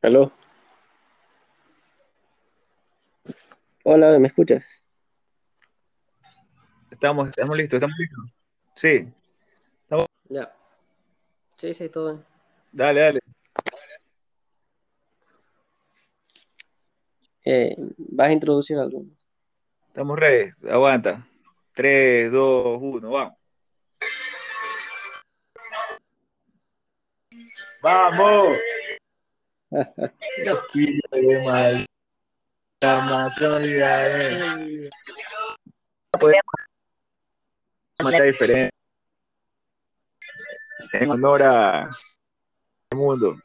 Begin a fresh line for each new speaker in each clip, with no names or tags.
Aló, hola, ¿me escuchas?
Estamos listos, estamos listos. Sí, estamos.
Ya, sí, sí, todo bien.
Dale, dale.
¿Vas a introducir algo?
Estamos ready. Aguanta. 3, 2, 1, vamos. ¡Vamos! Fui de mal, la Amazonia, podemos matar diferente en honor al mundo.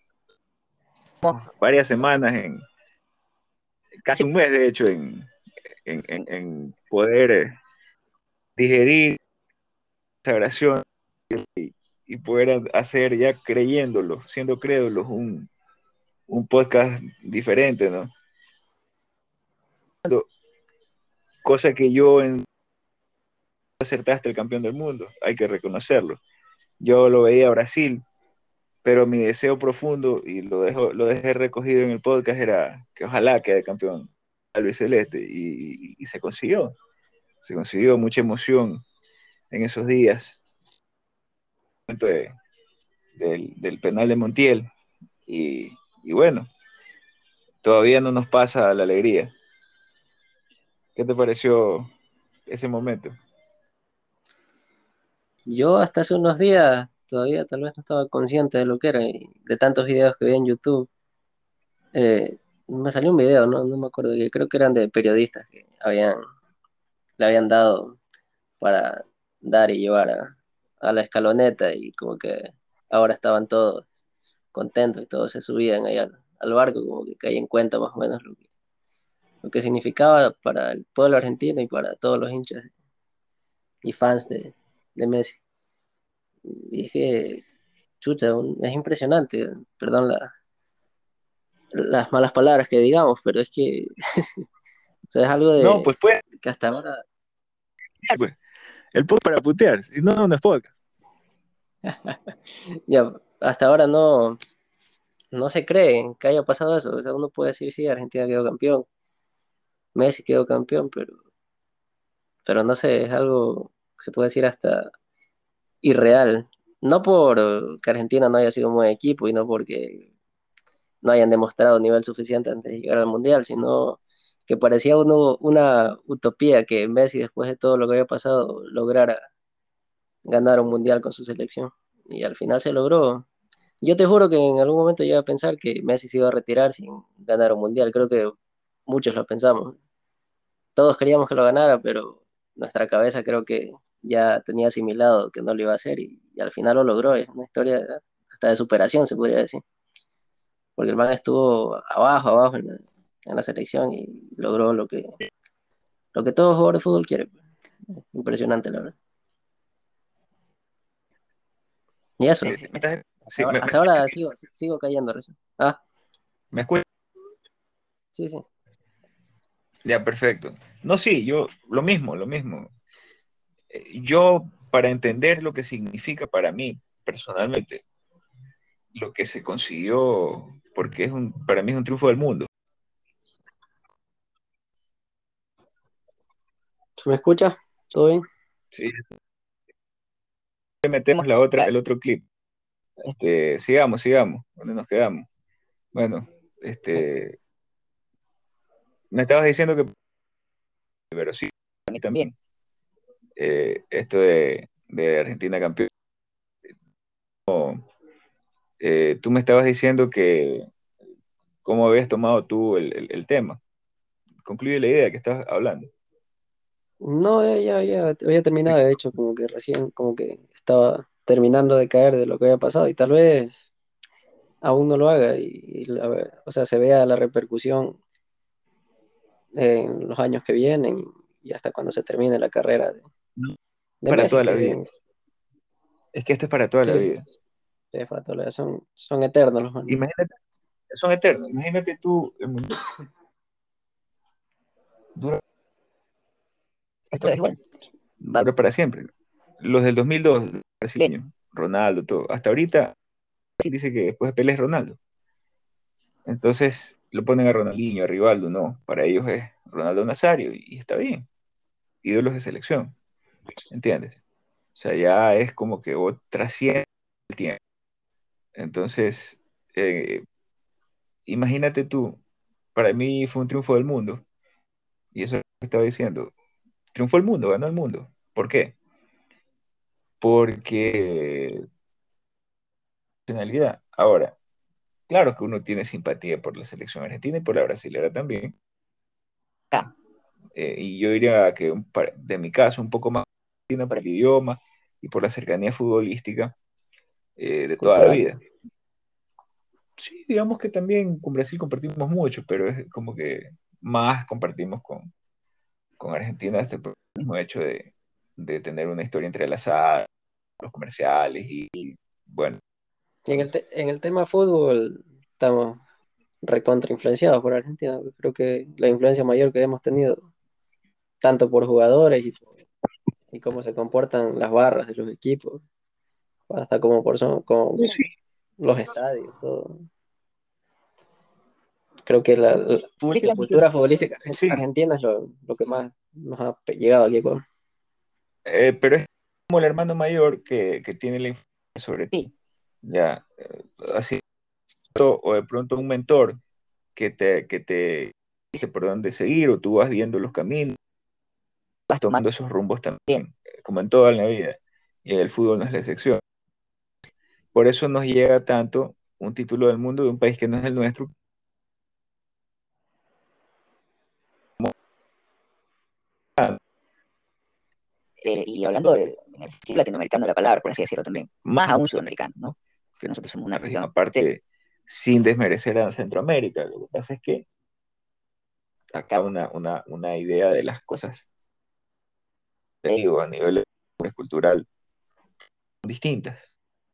Varias semanas, casi un mes de hecho, en poder digerir esa oración y poder hacer ya creyéndolo, siendo crédulos, un podcast diferente, ¿no? Cosa que yo acertaste el campeón del mundo, hay que reconocerlo. Yo lo veía a Brasil, pero mi deseo profundo, y lo dejé recogido en el podcast, era que ojalá quede campeón Luis Celeste, y se consiguió mucha emoción en esos días, de- del penal de Montiel, y bueno, todavía no nos pasa la alegría. ¿Qué te pareció ese momento?
Yo hasta hace unos días todavía tal vez no estaba consciente de lo que era y de tantos videos que vi en YouTube. Me salió un video, no me acuerdo, que creo que eran de periodistas que le habían dado para dar y llevar a la escaloneta y como que ahora estaban todos contentos y todos se subían ahí al barco, como que caí en cuenta más o menos lo que significaba para el pueblo argentino y para todos los hinchas y fans de Messi. Y es que, chuta, es impresionante, perdón las malas palabras que digamos, pero es que o sea, es algo
No, pues puede,
que hasta ahora,
pues, el podcast para putear, si no, no es podcast.
ya, hasta ahora no se cree que haya pasado eso. O sea, uno puede decir, sí, Argentina quedó campeón, Messi quedó campeón, pero no sé, es algo que se puede decir hasta irreal. No por que Argentina no haya sido un buen equipo y no porque no hayan demostrado nivel suficiente antes de llegar al Mundial, sino que parecía una utopía que Messi, después de todo lo que había pasado, lograra ganar un Mundial con su selección. Y al final se logró. Yo te juro que en algún momento llegué a pensar que Messi se iba a retirar sin ganar un Mundial. Creo que muchos lo pensamos. Todos queríamos que lo ganara, pero nuestra cabeza creo que ya tenía asimilado que no lo iba a hacer y al final lo logró. Es una historia hasta de superación, se podría decir, porque el man estuvo abajo en la selección y logró lo que todo jugador de fútbol quiere. Impresionante, la verdad. Y
Sí,
eso,
sí, sí,
hasta ahora sigo cayendo recién. Ah,
me escuchas.
sí, sí.
Ya, perfecto. No, sí, yo, lo mismo. Yo, para entender lo que significa para mí, personalmente, lo que se consiguió, porque para mí es un triunfo del mundo.
¿Se me escucha? ¿Todo bien?
Sí, metemos el otro clip. Sigamos, ¿dónde nos quedamos? Bueno, este, me estabas diciendo que, pero sí, a mí también, esto de Argentina campeón. Tú me estabas diciendo que cómo habías tomado tú el tema. Concluye la idea que estás hablando.
No, ya había terminado, de hecho, como que recién, como que estaba terminando de caer de lo que había pasado y tal vez aún no lo haga o sea, se vea la repercusión en los años que vienen y hasta cuando se termine la carrera
No,
de
para
Messi,
toda la vida.
que
Es que esto es para toda la
sí, sí,
vida.
sí, son eternos los manes.
Imagínate, son eternos. Imagínate tú, el mundo dura, esto es igual, dura para siempre. Los del 2002, brasileños, Ronaldo, todo. Hasta ahorita dice que después de Pelé es Ronaldo. Entonces lo ponen a Ronaldinho, a Rivaldo, no, para ellos es Ronaldo Nazario y está bien, ídolos de selección, ¿entiendes? O sea, ya es como que trasciende el tiempo. Entonces, eh, imagínate tú, para mí fue un triunfo del mundo, y eso es lo que estaba diciendo, triunfó el mundo, ganó el mundo. ¿Por qué? Porque nacionalidad. Ahora, claro que uno tiene simpatía por la selección argentina y por la brasilera también. Ah, y yo diría que de mi caso un poco más por el idioma y por la cercanía futbolística de toda la
Cultural.
vida. Sí, digamos que también con Brasil compartimos mucho, pero es como que más compartimos con Argentina este mismo hecho de tener una historia entrelazada, los comerciales y bueno,
Y en el tema fútbol estamos recontra influenciados por Argentina. Creo que la influencia mayor que hemos tenido, tanto por jugadores y cómo se comportan las barras de los equipos, hasta como por como los estadios, todo. Creo que la
futbolísticamente,
cultura futbolística
sí,
argentina es lo que más nos ha llegado aquí a Ecuador.
pero es como el hermano mayor que tiene la influencia sobre ti, ya, así, o de pronto un mentor que te dice por dónde seguir, o tú vas viendo los caminos, vas tomando esos rumbos también, como en toda la vida, y el fútbol no es la excepción. Por eso nos llega tanto un título del mundo de un país que no es el nuestro. Y hablando en el sentido latinoamericano de la palabra, por así decirlo también, más aún sudamericano, ¿no? Que nosotros somos una región aparte, sin desmerecer a Centroamérica. Lo que pasa es que acá una idea de las cosas, te digo, a nivel cultural, son distintas.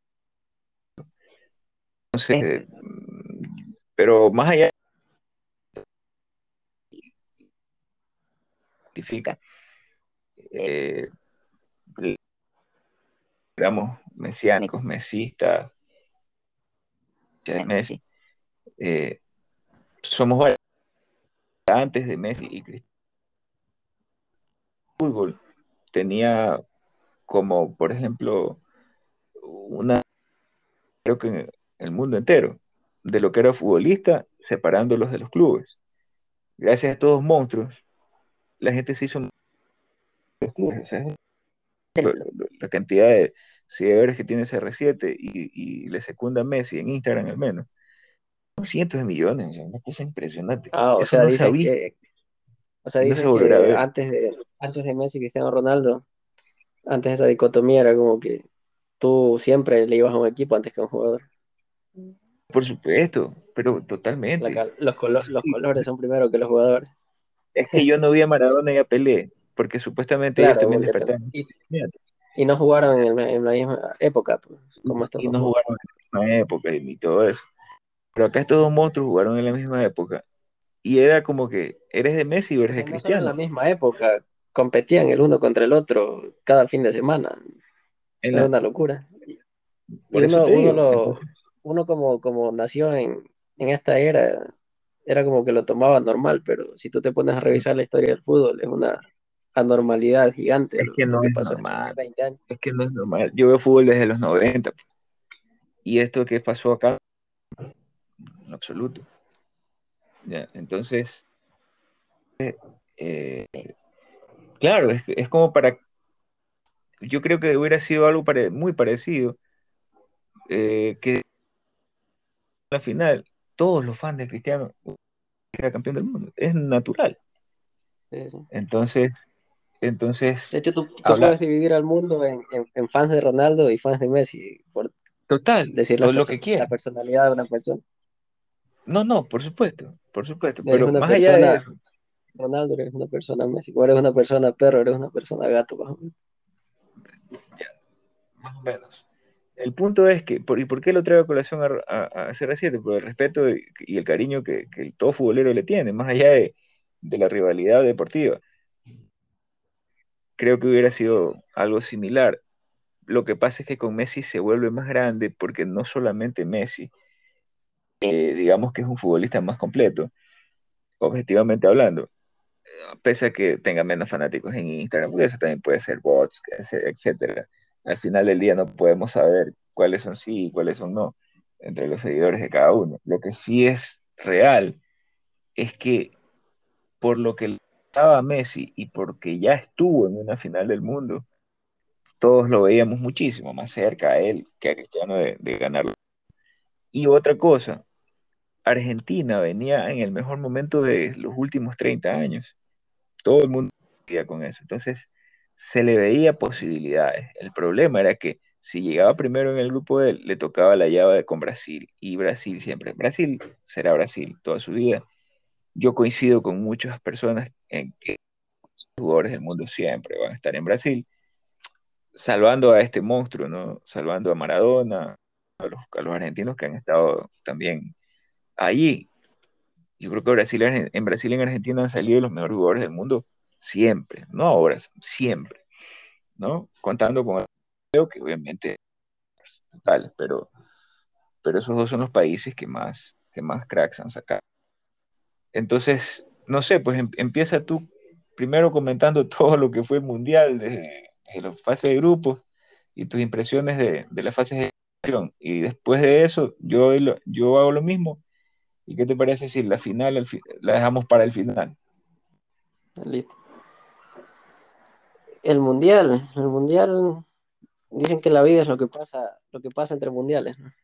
Entonces, pero más allá de eh, digamos, mesiánicos, mesistas, de Messi, eh, somos varios antes de Messi y Cristiano. Fútbol tenía como, por ejemplo, una, creo que en el mundo entero, de lo que era futbolista, separándolos de los clubes. Gracias a estos monstruos, la gente se hizo o sea, la cantidad de seguidores que tiene CR7 y le secunda Messi en Instagram al menos. Son cientos de millones, o sea, una cosa impresionante.
Ah,
Eso no se ha visto
o sea,
y no se
dices
volverá a
que
ver.
antes de Messi y Cristiano Ronaldo, antes esa dicotomía era como que tú siempre le ibas a un equipo antes que a un jugador.
Por supuesto, pero totalmente.
Los colores son primero que los jugadores.
Es que yo no vi a Maradona y a Pelé, porque supuestamente ellos
Claro,
también despertaron.
y no jugaron en la misma época, pues, como estos
Y
dos
no
monstruos.
jugaron en la misma época y ni todo eso. Pero acá estos dos monstruos jugaron en la misma época. Y era como que, ¿eres de Messi o
O
eres de
sea, no solo en
Cristiano?
la misma época, competían el uno contra el otro cada fin de semana.
En
Era
la-
una locura. Y
por eso te digo.
uno como nació en esta era, era como que lo tomaba normal, pero si tú te pones a revisar la historia del fútbol, es una anormalidad gigante
Es que
lo
no
que
es
pasó estos
normal.
20 años.
Es que no es normal. Yo veo fútbol desde los 90 y esto que pasó acá, en absoluto. ¿Ya? Entonces, eh, claro, es como para, yo creo que hubiera sido algo muy parecido, que en la final todos los fans de Cristiano era campeón del mundo. Es natural.
Sí, sí.
Entonces,
De
entonces,
hecho, tú
habla
puedes dividir al mundo en fans de Ronaldo y fans de Messi, por
total,
decir
todo lo que
la
quieran.
personalidad de una persona.
No, no, por supuesto,
Eres
pero
una
más allá de
persona
eso,
Ronaldo, eres una persona Messi. O eres una persona perro, eres una persona gato, más o menos.
ya, más o menos. El punto es que, ¿y por qué lo traigo a colación a CR7? Por el respeto y el cariño que todo futbolero le tiene, más allá de la rivalidad deportiva. Creo que hubiera sido algo similar. Lo que pasa es que con Messi se vuelve más grande porque no solamente Messi, digamos que es un futbolista más completo, objetivamente hablando, pese a que tenga menos fanáticos en Instagram, porque eso también puede ser bots, etcétera. Al final del día no podemos saber cuáles son sí y cuáles son no entre los seguidores de cada uno. Lo que sí es real es que por lo que le pasaba a Messi y porque ya estuvo en una final del mundo, todos lo veíamos muchísimo más cerca a él que a Cristiano de ganarlo. Y otra cosa, Argentina venía en el mejor momento de los últimos 30 años. Todo el mundo decía con eso. Entonces, se le veía posibilidades. El problema era que si llegaba primero en el grupo de él, le tocaba la llave con Brasil. Y Brasil siempre, Brasil será Brasil toda su vida. Yo coincido con muchas personas en que los jugadores del mundo siempre van a estar en Brasil, salvando a este monstruo, ¿no? Salvando a Maradona, a los argentinos que han estado también allí. Yo creo que Brasil y en Argentina han salido los mejores jugadores del mundo siempre, no ahora, siempre, ¿no? Contando con el europeo, que obviamente es total, pero esos dos son los países que más cracks han sacado. Entonces, no sé, pues empieza tú primero comentando todo lo que fue el Mundial, desde la fase de grupos y tus impresiones de la fase de eliminación. Y después de eso, yo hago lo mismo. ¿Y qué te parece si la final la dejamos para el final?
Listo. El mundial, dicen que la vida es lo que pasa entre mundiales, ¿no?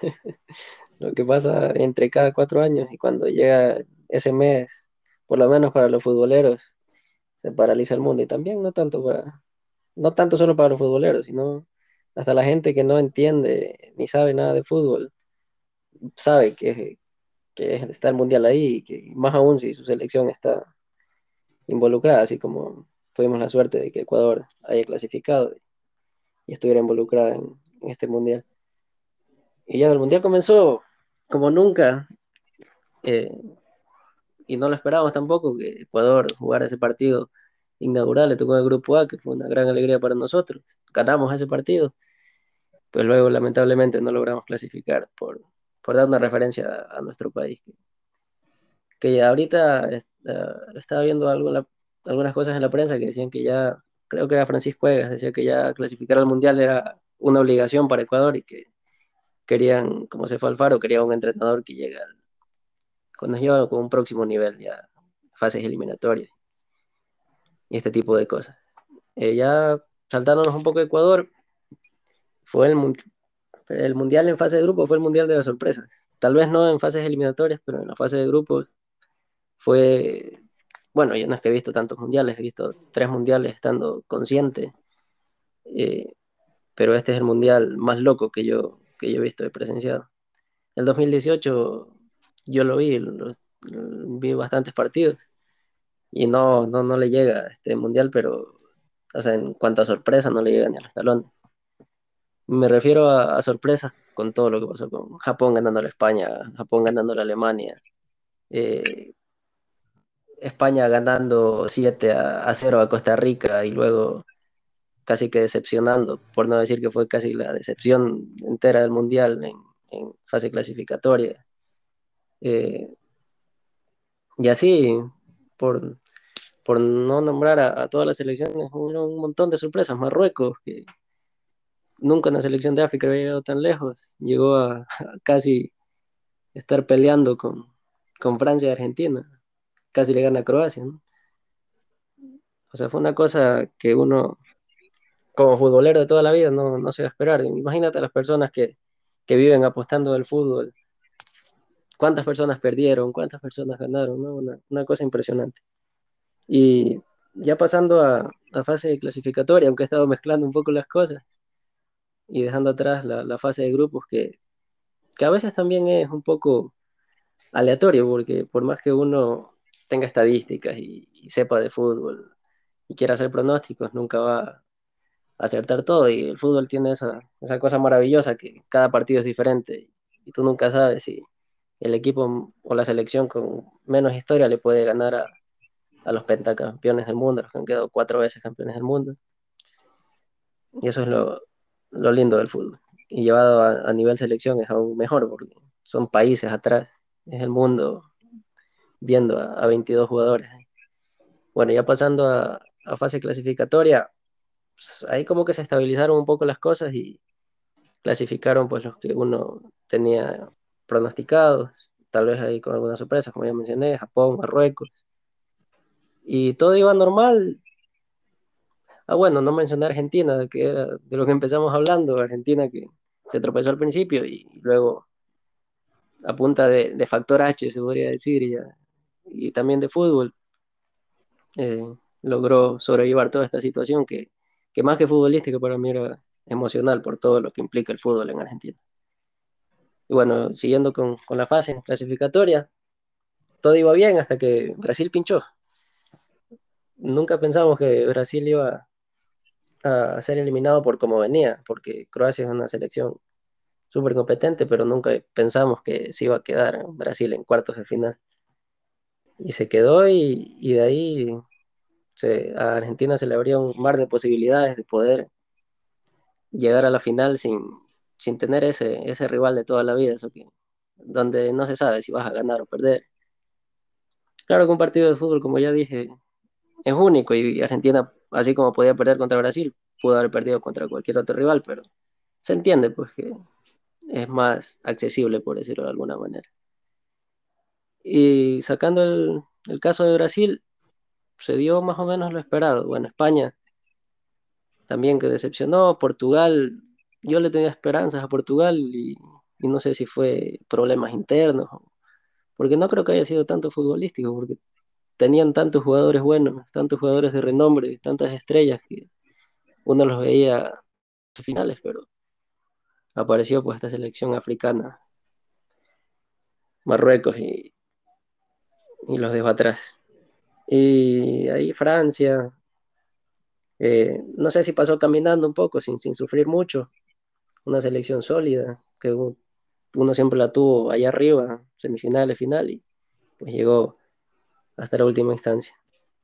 Lo que pasa entre cada 4 años y cuando llega ese mes, por lo menos para los futboleros, se paraliza el mundo y también no tanto solo para los futboleros, sino hasta la gente que no entiende ni sabe nada de fútbol, sabe que está el mundial ahí y que más aún si su selección está involucrada, así como tuvimos la suerte de que Ecuador haya clasificado y estuviera involucrada en este mundial. Y ya el mundial comenzó como nunca, eh, y no lo esperábamos tampoco que Ecuador jugara ese partido inaugural, le tocó el grupo A, que fue una gran alegría para nosotros. Ganamos ese partido, pues luego lamentablemente no logramos clasificar por dar una referencia a nuestro país. Que ya ahorita estaba viendo algunas cosas en la prensa que decían que ya, creo que era Francisco Egas, decía que ya clasificar al mundial era una obligación para Ecuador y que querían, como se fue Alfaro, quería un entrenador que llegue cuando lleva con un próximo nivel, ya fases eliminatorias y este tipo de cosas. Ya saltándonos un poco de Ecuador, fue el mundial en fase de grupo, fue el mundial de las sorpresas. Tal vez no en fases eliminatorias, pero en la fase de grupos fue, bueno, yo no es que he visto tantos mundiales, he visto 3 mundiales estando consciente, eh, pero este es el mundial más loco que yo he visto, he presenciado. El 2018 yo vi bastantes partidos y no le llega a este mundial, pero, o sea, en cuanto a sorpresa, no le llega ni a los talones. Me refiero a sorpresas con todo lo que pasó con Japón ganando a España, Japón ganando a Alemania, eh, España ganando 7-0 a Costa Rica y luego casi que decepcionando, por no decir que fue casi la decepción entera del mundial en fase clasificatoria. Eh, y así, por, por no nombrar a todas las selecciones, hubo un montón de sorpresas. Marruecos, que nunca una selección de África había llegado tan lejos, llegó a casi estar peleando con Francia y Argentina. Casi le gana a Croacia, ¿no? O sea, fue una cosa que uno, como futbolero de toda la vida, no se va a esperar. Imagínate a las personas que viven apostando al fútbol. ¿Cuántas personas perdieron? ¿Cuántas personas ganaron? ¿No? Una cosa impresionante. Y ya pasando a fase clasificatoria, aunque he estado mezclando un poco las cosas y dejando atrás la fase de grupos, que a veces también es un poco aleatorio, porque por más que uno tenga estadísticas y sepa de fútbol y quiera hacer pronósticos, nunca va a acertar todo. Y el fútbol tiene esa cosa maravillosa que cada partido es diferente y tú nunca sabes si el equipo o la selección con menos historia le puede ganar a los pentacampeones del mundo, los que han quedado 4 veces campeones del mundo. Y eso es lo lindo del fútbol. Y llevado a nivel selección es aún mejor, porque son países atrás, es el mundo viendo a 22 jugadores. Bueno, ya pasando a fase clasificatoria, pues, ahí como que se estabilizaron un poco las cosas y clasificaron pues los que uno tenía pronosticados, tal vez ahí con algunas sorpresas, como ya mencioné, Japón, Marruecos, y todo iba normal. Ah, bueno, no mencioné Argentina, que era de lo que empezamos hablando, Argentina que se tropezó al principio y luego a punta de factor H, se podría decir, y también de fútbol, eh, logró sobrellevar toda esta situación que más que futbolística para mí era emocional por todo lo que implica el fútbol en Argentina. Y bueno, siguiendo con la fase clasificatoria, todo iba bien hasta que Brasil pinchó. Nunca pensamos que Brasil iba a ser eliminado por cómo venía, porque Croacia es una selección súper competente, pero nunca pensamos que se iba a quedar Brasil en cuartos de final. Y se quedó y de ahí a Argentina se le abría un mar de posibilidades de poder llegar a la final sin tener ese rival de toda la vida, eso que, donde no se sabe si vas a ganar o perder. Claro que un partido de fútbol, como ya dije, es único y Argentina, así como podía perder contra Brasil, pudo haber perdido contra cualquier otro rival, pero se entiende pues que es más accesible, por decirlo de alguna manera. Y sacando el caso de Brasil, se dio más o menos lo esperado. Bueno, España también que decepcionó, Portugal, yo le tenía esperanzas a Portugal y no sé si fue problemas internos, porque no creo que haya sido tanto futbolístico, porque tenían tantos jugadores buenos, tantos jugadores de renombre, tantas estrellas que uno los veía a las finales, pero apareció pues esta selección africana, Marruecos y los dejó atrás. Y ahí Francia, no sé si pasó caminando un poco sin sufrir mucho, una selección sólida, que uno siempre la tuvo allá arriba, semifinales, final, y pues llegó hasta la última instancia.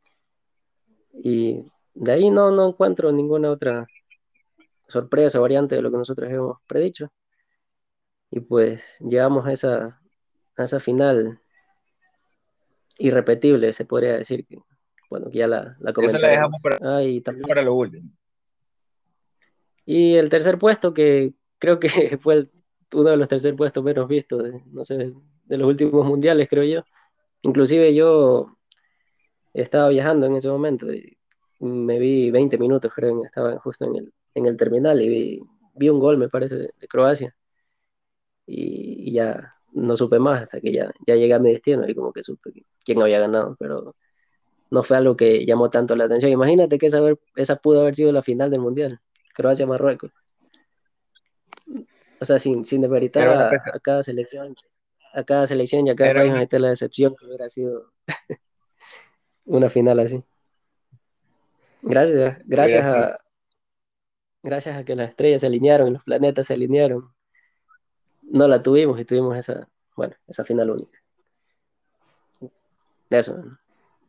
Y de ahí no encuentro ninguna otra sorpresa, variante de lo que nosotros hemos predicho. Y pues llegamos a esa final irrepetible, se podría decir que, bueno, que ya la
Esa la
comentaremos.
dejamos para,
Ah, y también.
para lo último.
Y el tercer puesto, que creo que fue uno de los tercer puestos menos vistos, no sé, de los últimos mundiales, creo yo. Inclusive yo estaba viajando en ese momento y me vi 20 minutos, creo, estaba justo en el terminal y vi un gol, me parece, de Croacia y ya no supe más hasta que ya llegué a mi destino y como que supe quién había ganado, pero no fue algo que llamó tanto la atención. Imagínate que esa pudo haber sido la final del Mundial, Croacia-Marruecos. O sea, sin demeritar
Era una,
a cada selección y a cada
era
país,
una,
imagínate la decepción que hubiera sido una final así. Gracias,
hubiera sido,
gracias a que las estrellas se alinearon y los planetas se alinearon, no la tuvimos y tuvimos bueno, esa final única. Eso, ¿no?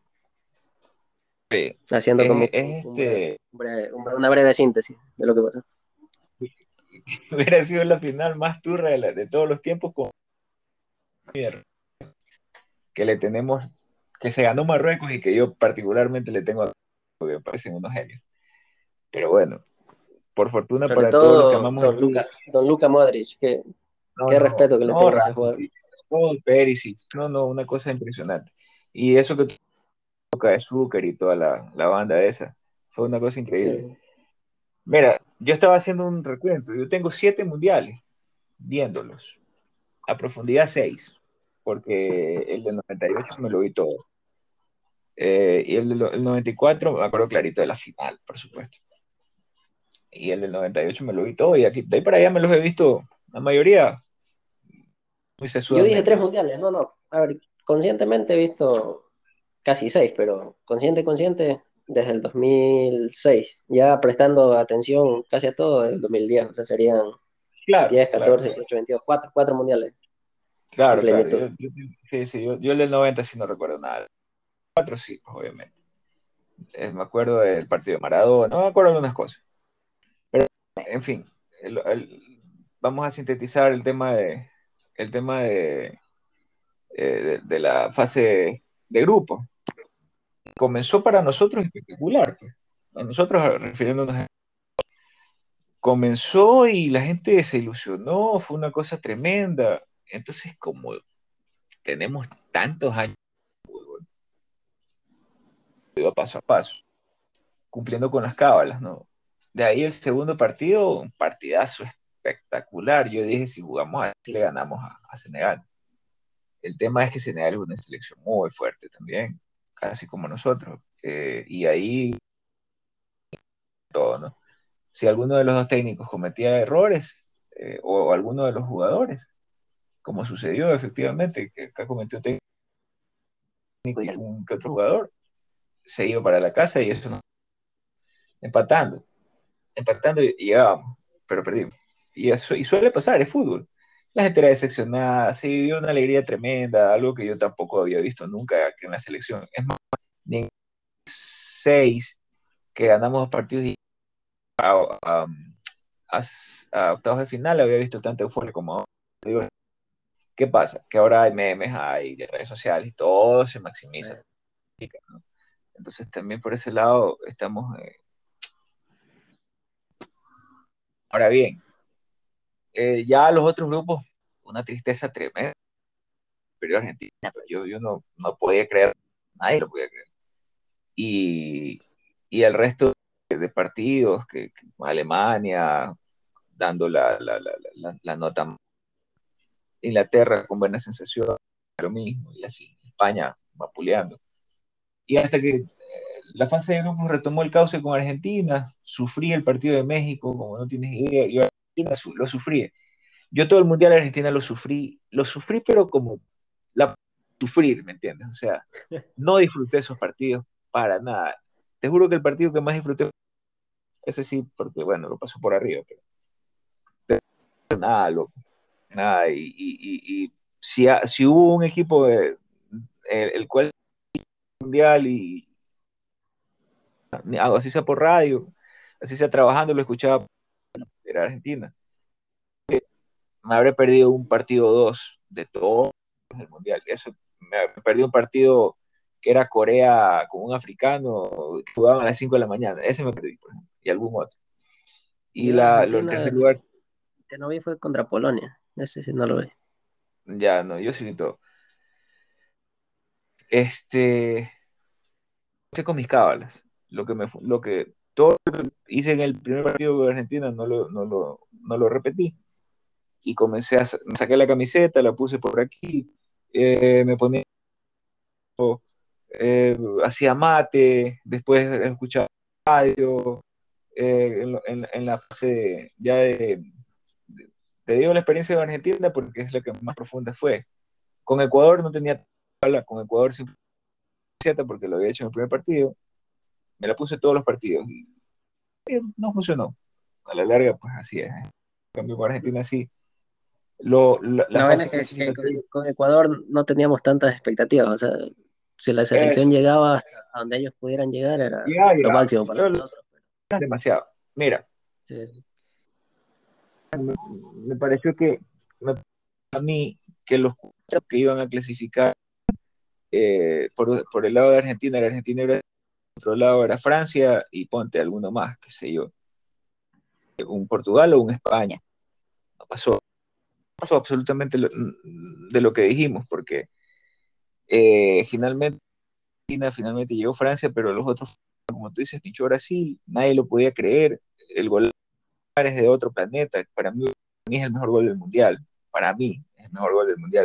Haciendo como
es
una breve síntesis de lo que pasó.
hubiera sido la final más turra de todos los tiempos con que le tenemos, que se ganó Marruecos y que yo particularmente le tengo a porque me parecen unos genios. Pero bueno, por fortuna
Sobre
para todos los que
todo
amamos el fútbol,
Don Luca Modric, qué respeto que le
no,
tengo a ese jugador.
Ramos, todo Perisic, una cosa impresionante. Y eso que toca de Zucker y toda la banda esa, fue una cosa increíble.
Sí.
Mira, yo estaba haciendo un recuento, yo tengo 7 mundiales viéndolos, a profundidad 6, porque el del 98 me lo vi todo. Y el 94 me acuerdo clarito de la final, por supuesto. Y el del 98 me lo vi todo, y aquí, de ahí para allá me los he visto, la mayoría, muy
Yo dije tres
sesudamente.
mundiales, no. A ver, conscientemente he visto casi seis, pero consciente, desde el 2006, ya prestando atención casi a todo desde el 2010, o sea, serían
Claro,
10,
claro,
14, 18, 22, cuatro mundiales en
claro, claro.
plenitud.
Sí, sí, yo el del 90 sí no recuerdo nada. Cuatro sí, pues, obviamente. Me acuerdo del partido de Maradona, no me acuerdo de algunas cosas. En fin, vamos a sintetizar el tema el tema de la fase de grupo. Comenzó para nosotros espectacular, pues. A nosotros refiriéndonos comenzó y la gente se ilusionó, fue una cosa tremenda. Entonces, como tenemos tantos años, iba paso a paso, cumpliendo con las cábalas, ¿no? De ahí el segundo partido, un partidazo espectacular. Yo dije, si jugamos así, le ganamos a Senegal. El tema es que Senegal es una selección muy fuerte también, casi como nosotros. Y ahí todo, ¿no? Si alguno de los dos técnicos cometía errores, o alguno de los jugadores, como sucedió efectivamente, que acá cometió técnico y un que otro jugador, se iba para la casa y eso no, empatando, empatando y llegábamos, pero perdimos. Y, eso, y suele pasar, es fútbol. La gente era decepcionada, se vivió una alegría tremenda, algo que yo tampoco había visto nunca aquí en la selección. Es más, ni en 6 que ganamos dos partidos y a, a, a octavos de final había visto tanta euforia como ahora. Digo, ¿qué pasa? Que ahora hay memes, hay de redes sociales y todo se maximiza, ¿no? Entonces también por ese lado estamos... ahora bien, ya los otros grupos, una tristeza tremenda, pero Argentina, yo no podía creer, nadie lo podía creer. Y, y el resto de partidos, que Alemania dando la nota, Inglaterra con buena sensación, lo mismo, y así, España vapuleando. Y hasta que la fase de grupos retomó el cauce con Argentina, sufrí el partido de México, como no tienes idea, yo Argentina lo sufrí. Yo todo el Mundial de Argentina lo sufrí, pero como la sufrir, ¿me entiendes? O sea, no disfruté esos partidos para nada. Te juro que el partido que más disfruté, ese sí, porque bueno, lo pasó por arriba, pero nada, loco, nada. Y si hubo un equipo el cual Mundial y así sea por radio, así sea trabajando, lo escuchaba, era Argentina. Me habré perdido un partido o dos de todo el mundial. Eso, me perdí un partido que era Corea con un africano, que jugaban a las 5 de la mañana. Ese me perdí, por ejemplo, y algún otro. Y
Yo de
el
Argentina,
tercer lugar,
que no vi fue contra Polonia. Ese sí no lo vi.
ya no, yo sí vi todo. Este, hice con mis cábalas. Todo lo que hice en el primer partido de Argentina no lo repetí. Y me saqué la camiseta, la puse por aquí, me ponía hacía mate, después escuchaba radio, en la fase ya te digo la experiencia de Argentina porque es la que más profunda fue. Con Ecuador no tenía tabla, con Ecuador sin camiseta porque lo había hecho en el primer partido, me la puse todos los partidos y no funcionó. A la larga, pues así es. En cambio, con Argentina sí. La
La vaina es
fase
que
clasificatoria
con Ecuador no teníamos tantas expectativas. O sea, si la selección
es
llegaba a donde ellos pudieran llegar, era
ya,
lo
ya,
máximo para nosotros.
demasiado. Mira,
Sí.
me pareció que a mí que los cuatro que iban a clasificar por el lado de Argentina, la Argentina era otro lado era Francia y ponte alguno más, qué sé yo, un Portugal o un España. No pasó absolutamente de lo que dijimos, porque finalmente Argentina, finalmente llegó Francia, pero los otros, como tú dices, pinchó Brasil, nadie lo podía creer, el gol es de otro planeta, para mí es el mejor gol del mundial, para mí es el mejor gol del mundial,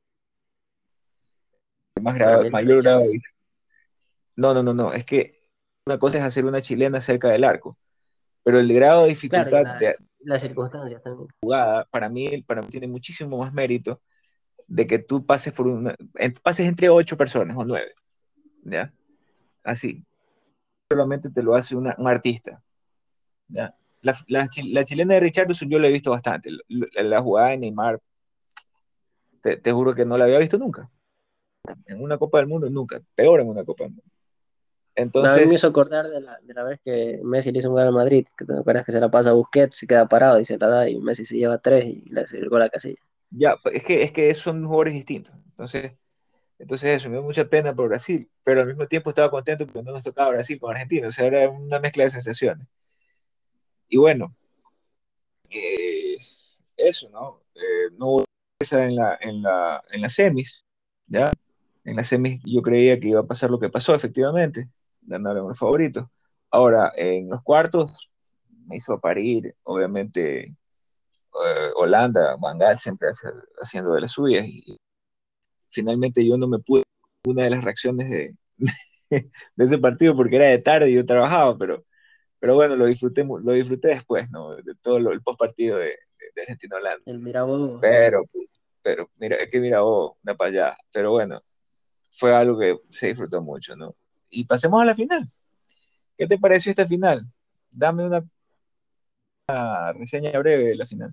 más
Para mí el de
mayor grado.
Richarlison.
No, es que una cosa es hacer una chilena cerca del arco, pero el grado de
Claro, y
dificultad de
las circunstancias también.
jugada para mí tiene muchísimo más mérito de que tú pases pases entre 8 personas o 9, ¿ya? Así, solamente te lo hace un artista, ¿ya? La chilena de Richarlison yo la he visto bastante, la jugada de Neymar, te juro que no la había visto nunca, en una Copa del Mundo nunca, peor en una Copa del Mundo.
No, a mí me
Entonces,
hizo acordar de la vez que Messi le hizo un gol al Madrid, que te acuerdas que se la pasa a Busquets, se queda parado y se la da y Messi se lleva tres y le hace el gol a Casillas.
Ya, es que son jugadores distintos. Entonces eso, me dio mucha pena por Brasil, pero al mismo tiempo estaba contento porque no nos tocaba Brasil con Argentina, o sea, era una mezcla de sensaciones. Y bueno, eh, eso, ¿no? No hubo esa en las semis, ¿ya? En las semis yo creía que iba a pasar lo que pasó, efectivamente, ganaron los favoritos. Ahora, en los cuartos me hizo parir, obviamente, Holanda, Van Gaal siempre haciendo de las suyas, y finalmente yo no me pude una de las reacciones de ese partido porque era de tarde y yo trabajaba, pero bueno, lo disfruté después, ¿no? De todo el post partido de Argentina-Holanda.
El Mirabó.
Pero, pero, mira, es que mira, una para allá. Pero bueno, fue algo que se disfrutó mucho, ¿no? Y pasemos a la final. ¿Qué te pareció esta final? Dame una reseña breve de la final.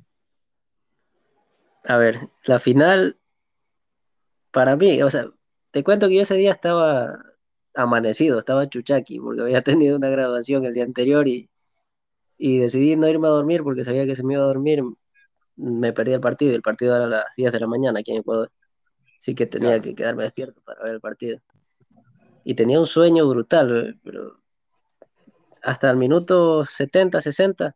A ver, la final, para mí, o sea, te cuento que yo ese día estaba amanecido, estaba chuchaqui, porque había tenido una graduación el día anterior y decidí no irme a dormir porque sabía que si me iba a dormir me perdía el partido era a las 10 de la mañana aquí en Ecuador, así que tenía
Claro.
que quedarme despierto para ver el partido. Y tenía un sueño brutal, pero hasta el minuto 70 60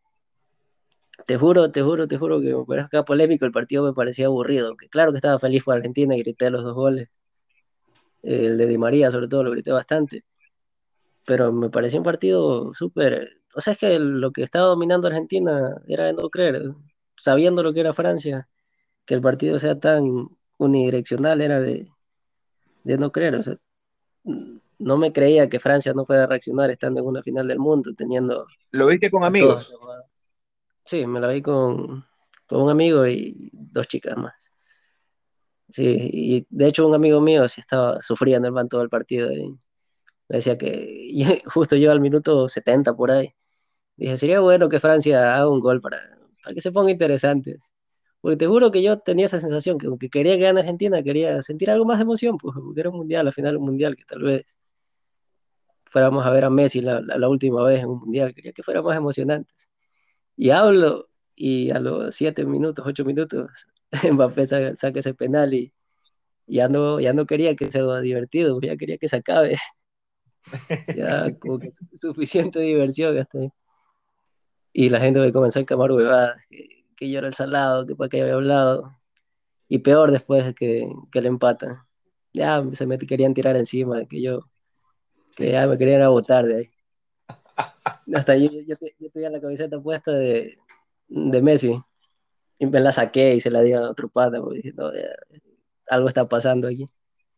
te juro que me parece acá polémico, el partido me parecía aburrido, que claro que estaba feliz por Argentina y grité los dos goles, el de Di María sobre todo lo grité bastante, pero me parecía un partido súper, o sea, es que lo que estaba dominando Argentina era de no creer, sabiendo lo que era Francia, que el partido sea tan unidireccional era de no creer, o sea, no me creía que Francia no fuera a reaccionar estando en una final del mundo, teniendo
¿Lo viste con
a todos
amigos?
esos jugadores. Sí, me la vi con un amigo y dos chicas más. Sí, y de hecho un amigo mío sí estaba sufriendo el man todo el partido y me decía que justo yo al minuto 70 por ahí, dije, sería bueno que Francia haga un gol para que se ponga interesante. Porque te juro que yo tenía esa sensación, que aunque quería que gane Argentina, quería sentir algo más de emoción, pues, porque era un mundial, al final un mundial, que tal vez fuéramos a ver a Messi la última vez en un mundial, quería que fuera más emocionante. Y hablo, y a los 7 minutos, 8 minutos, Mbappé saca ese penal y ya no quería que sea divertido, ya quería que se acabe, ya como que suficiente diversión hasta ahí. Y la gente me comenzó a encamar huevadas, que yo era el salado, que para qué había hablado. Y peor después de que le empatan. Ya se me querían tirar encima, que ya me querían botar de ahí. Hasta ahí yo tenía la camiseta puesta de Messi. Y me la saqué y se la di a otro pata, porque dije, no, ya, algo está pasando aquí.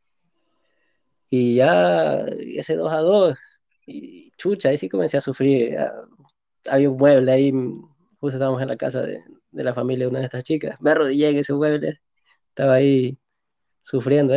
Y ya ese 2-2 y chucha, ahí sí comencé a sufrir. Había un mueble ahí, justo estábamos en la casa de la familia de una de estas chicas. Me arrodillé en ese mueble, estaba ahí sufriendo.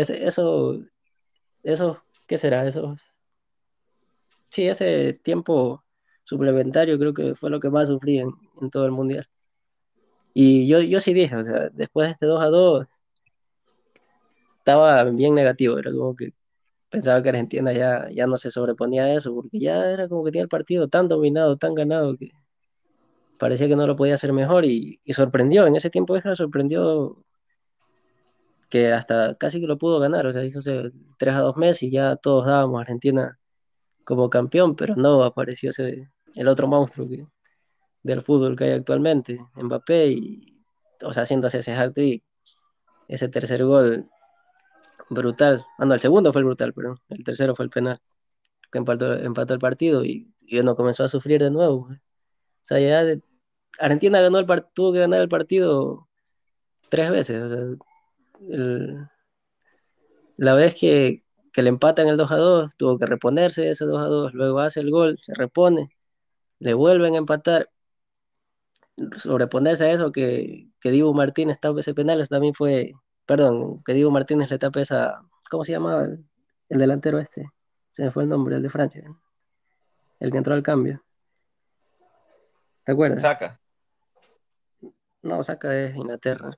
¿Qué será? Sí, ese tiempo suplementario creo que fue lo que más sufrí en todo el mundial. Y yo sí dije, o sea, después de este 2-2 estaba bien negativo, era como que pensaba que Argentina ya no se sobreponía a eso, porque ya era como que tenía el partido tan dominado, tan ganado, que parecía que no lo podía hacer mejor y sorprendió, en ese tiempo extra sorprendió que hasta casi que lo pudo ganar, o sea, hizo ese 3-2 Messi y ya todos dábamos a Argentina como campeón, pero no apareció el otro monstruo del fútbol que hay actualmente, Mbappé, o sea, haciéndose ese hat-trick, ese tercer gol brutal. Ah, no, el segundo fue el brutal, pero el tercero fue el penal, que empató el partido y uno comenzó a sufrir de nuevo. O sea, Argentina tuvo que ganar el partido 3 veces. O sea, el- la vez que le empatan el 2-2 tuvo que reponerse de ese 2-2 luego hace el gol, se repone, le vuelven a empatar, sobreponerse a eso, que Dibu Martínez tape ese penal, eso también fue, perdón, que Dibu Martínez le tape esa, ¿cómo se llama el delantero este? Se me fue el nombre, el de Francia, el que entró al cambio, ¿te acuerdas?
Saca.
No, saca de Inglaterra,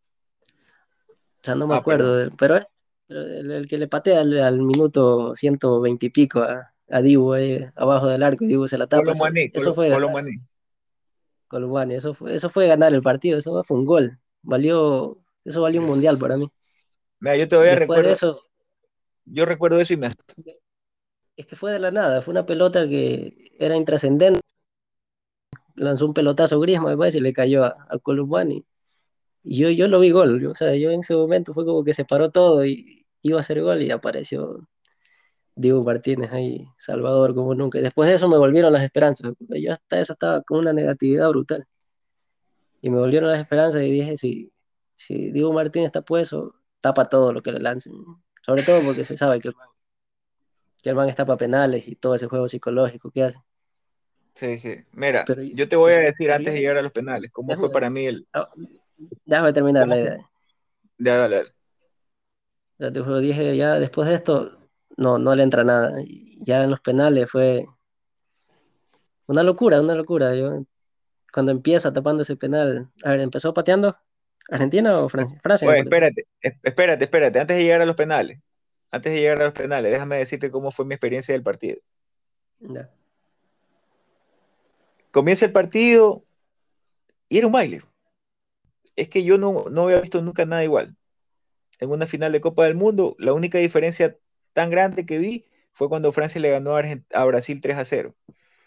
o sea, no me
Ah,
acuerdo,
perdón.
pero es el que le patea al minuto 120 y pico a Dibu ahí abajo del arco y Dibu se la tapa,
Colomani,
eso fue ganar,
Colomani.
Columani, eso fue ganar el partido, eso fue un gol, valió. Eso valió un mundial
Dios.
para mí.
Mira, yo todavía
Después de
recuerdo,
eso,
yo recuerdo eso y me...
es que fue de la nada, fue una pelota que era intrascendente. Lanzó un pelotazo Griezmann, me parece, y le cayó a Colomboani. Y yo lo vi gol, o sea, yo en ese momento fue como que se paró todo y iba a hacer gol y apareció Diego Martínez ahí, Salvador como nunca. Y después de eso me volvieron las esperanzas, porque yo hasta eso estaba con una negatividad brutal. Y me volvieron las esperanzas y dije, si Diego Martínez está puesto, tapa todo lo que le lancen. Sobre todo porque se sabe que el man está para penales y todo ese juego psicológico que hace.
Sí, sí. Mira,
Pero,
yo te voy a decir
pero
antes
yo,
de llegar a los penales, cómo fue
déjame,
para mí el...
ah, déjame terminar la
¿Cómo fue?
idea.
Ya, dale, dale.
Ya te juro, dije, ya después de esto, no le entra nada. Y ya en los penales fue una locura, una locura. Yo, cuando empieza tapando ese penal, a ver, ¿empezó pateando Argentina o Francia? Francia
Oye,
empezó.
espérate, espérate, antes de llegar a los penales, antes de llegar a los penales, déjame decirte cómo fue mi experiencia del partido.
Ya.
Comienza el partido y era un baile. Es que yo no había visto nunca nada igual. En una final de Copa del Mundo, la única diferencia tan grande que vi fue cuando Francia le ganó a Brasil 3-0.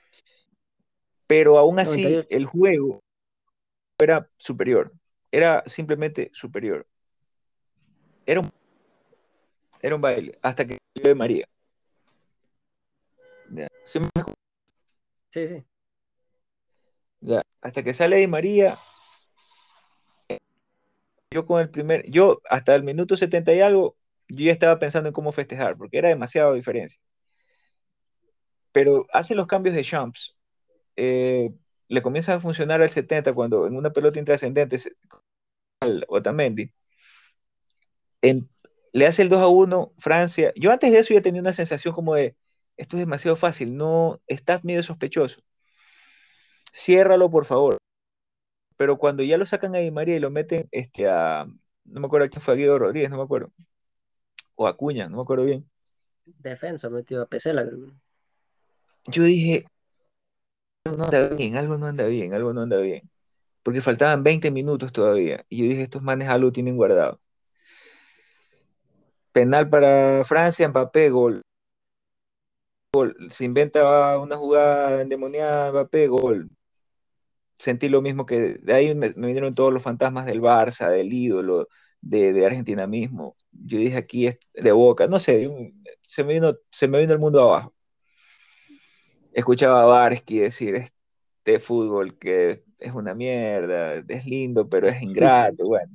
Pero aún así,
98.
el juego era superior. Era simplemente superior. Era un, era un baile. Hasta que salió de María. Ya.
Sí, sí.
Ya. Hasta que sale de María, yo hasta el minuto 70 y algo, yo ya estaba pensando en cómo festejar, porque era demasiada diferencia. Pero hace los cambios de Champs. eh, Le comienza a funcionar al 70 cuando en una pelota intrascendente Otamendi en- le hace el 2-1 Francia. Yo antes de eso ya tenía una sensación como de, esto es demasiado fácil, no, estás medio sospechoso, ciérralo por favor. Pero cuando ya lo sacan a Di María y lo meten no me acuerdo a quién fue, a Guido Rodríguez, no me acuerdo, o Acuña, no me acuerdo bien.
Defensa metido a Pesela, creo.
Yo dije, algo no anda bien, algo no anda bien, algo no anda bien. Porque faltaban 20 minutos todavía. Y yo dije, estos manes algo tienen guardado. Penal para Francia, Mbappé, gol. Se inventa una jugada endemoniada, Mbappé, gol. Sentí lo mismo que de ahí me vinieron todos los fantasmas del Barça, del ídolo, de Argentina mismo. Yo dije aquí es de Boca, no sé, se me vino el mundo abajo. Escuchaba a Barsky decir este fútbol que es una mierda, es lindo, pero es ingrato, bueno,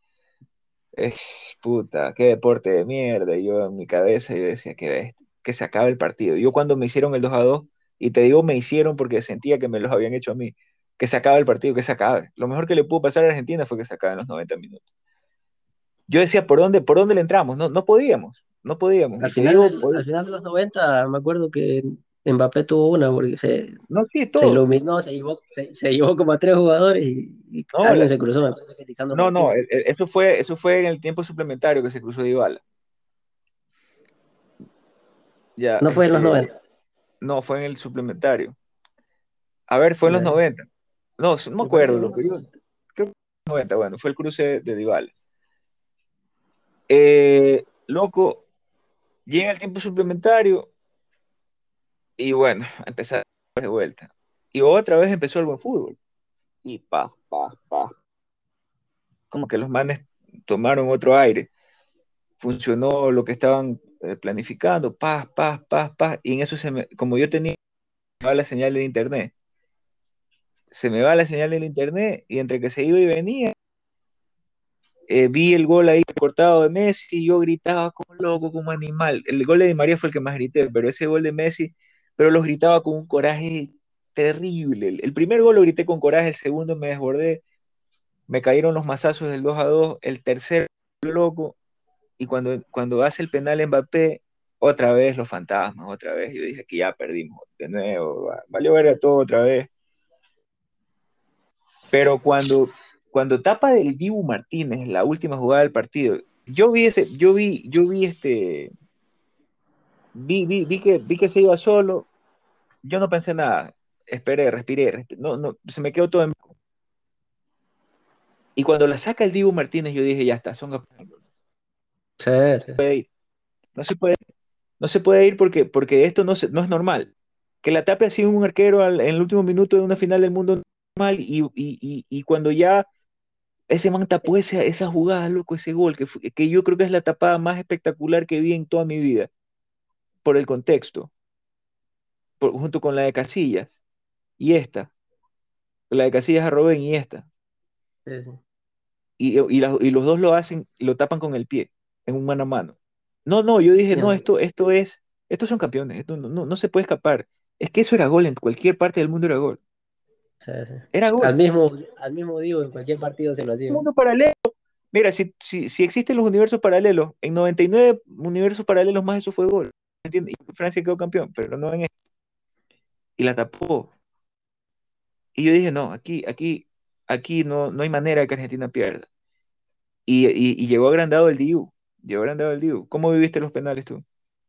es puta, qué deporte de mierda. Y yo en mi cabeza yo decía que se acabe el partido. Yo cuando me hicieron el 2-2 y te digo me hicieron porque sentía que me los habían hecho a mí, que se acabe el partido, que se acabe. Lo mejor que le pudo pasar a Argentina fue que se acabe en los 90 minutos. Yo decía, ¿por dónde le entramos? No, no podíamos, no podíamos. Y te digo,
Al final de los 90 me acuerdo que Mbappé tuvo una porque
no, sí,
se
todo.
iluminó, se llevó como a tres jugadores y
No,
alguien se cruzó, me parece que Lisandro
no,
Martínez.
eso fue en el tiempo suplementario que se cruzó Dybala. Ya,
No fue en los 90.
no, fue en el suplementario. A ver, fue en los
Ya,
90. No, no me
me parece
acuerdo,
que fue
loco.
en los
Yo
90.
creo que fue en los 90, bueno, fue el cruce de Dybala. Loco, llega el tiempo suplementario y bueno, empezar de vuelta. Y otra vez empezó el buen fútbol. Y paz, paz, paz. Como que los manes tomaron otro aire. Funcionó lo que estaban planificando, paz, paz, paz, paz. Y en eso como yo tenía, se me va la señal del internet. Se me va la señal del internet y entre que se iba y venía, vi el gol ahí cortado de Messi y yo gritaba como loco, como animal. El gol de Di María fue el que más grité, pero ese gol de Messi, pero lo gritaba con un coraje terrible. El primer gol lo grité con coraje, el segundo me desbordé, me cayeron los mazazos del 2-2, el tercero loco, y cuando hace el penal Mbappé, otra vez los fantasmas, otra vez. Yo dije que ya perdimos de nuevo, valió verga todo otra vez. Pero cuando tapa del Dibu Martínez, la última jugada del partido, vi que se iba solo, yo no pensé nada, esperé, respiré, no, no, se me quedó todo en... Y cuando la saca el Dibu Martínez, yo dije, ya está, son campeones.
Sí, sí,
No se puede, no se puede ir porque esto no es normal. Que la tape así un arquero en el último minuto de una final del mundo normal y cuando ya ese man tapó esa jugada, loco, ese gol, que yo creo que es la tapada más espectacular que vi en toda mi vida, por el contexto, junto con la de Casillas y esta, la de Casillas a Robben y esta.
sí, sí.
Y los dos lo hacen, lo tapan con el pie, en un mano a mano. No, no, yo dije, no,
Ya,
estos son campeones, esto no se puede escapar. Es que eso era gol, en cualquier parte del mundo era gol.
sí, sí.
Era gol.
Al mismo digo, en cualquier partido se lo hacía.
Mundo paralelo. Mira, si existen los universos paralelos, en 99 universos paralelos más eso fue gol. ¿Entiendes? Y Francia quedó campeón, pero no en este. Y la tapó. Y yo dije, no, aquí no hay manera de que Argentina pierda. Y llegó agrandado el Dibu. Llegó agrandado el Dibu. ¿Cómo viviste los penales tú?